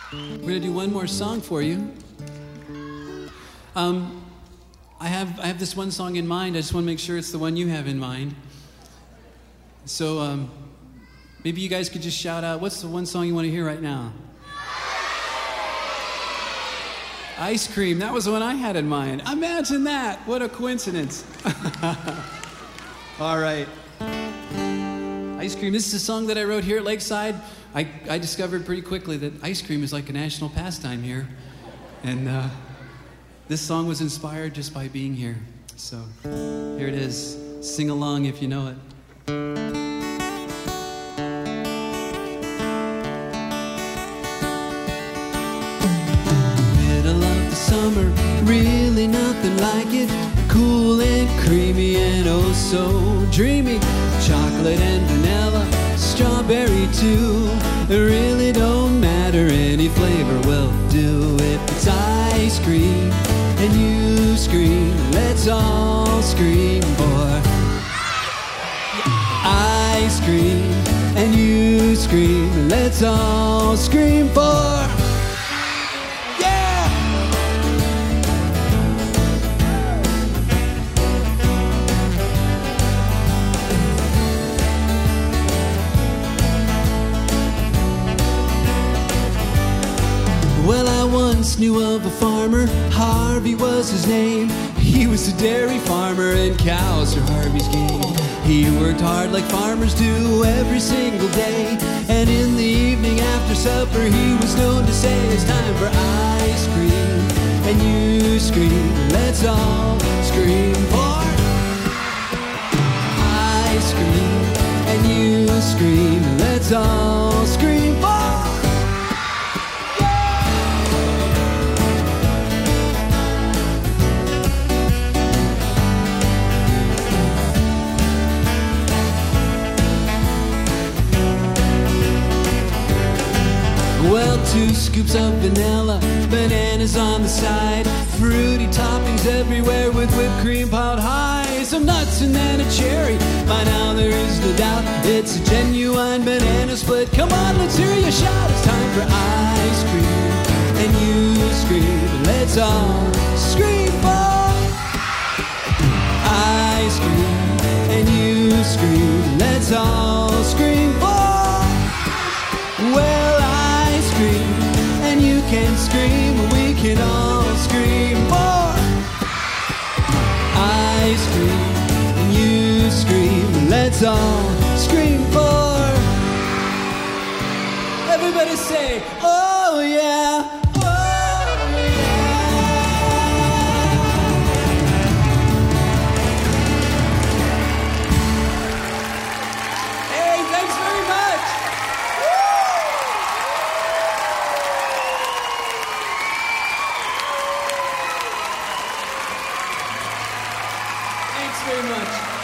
We're going to do one more song for you. I have this one song in mind. I just want to make sure it's the one you have in mind. So maybe you guys could just shout out, what's the one song you want to hear right now? Ice Cream. That was the one I had in mind. Imagine that. What a coincidence. All right. Ice Cream. This is a song that I wrote here at Lakeside. I discovered pretty quickly that ice cream is like a national pastime here. And this song was inspired just by being here. So here it is. Sing along if you know it. Middle of the summer, really nothing like it. Cool and creamy and oh so dreamy. Chocolate and vanilla, strawberry too. It really don't matter, any flavor will do. If it's ice cream and you scream, let's all scream for ice cream and you scream, let's all scream for Well, I once knew of a farmer, Harvey was his name. He was a dairy farmer and cows are Harvey's game. He worked hard like farmers do every single day. And in the evening after supper he was known to say, it's time for ice cream and you scream, let's all scream for ice cream and you scream, let's all scream for Well, 2 scoops of vanilla, bananas on the side, fruity toppings everywhere with whipped cream piled high, some nuts and then a cherry. By now there is no doubt it's a genuine banana split. Come on, let's hear you shout. It's time for ice cream and you scream, let's all scream for ice cream and you scream, let's all scream for well, ice cream and you can scream, we can all scream for ice cream and you scream, let's all scream for everybody say, oh yeah. Very much.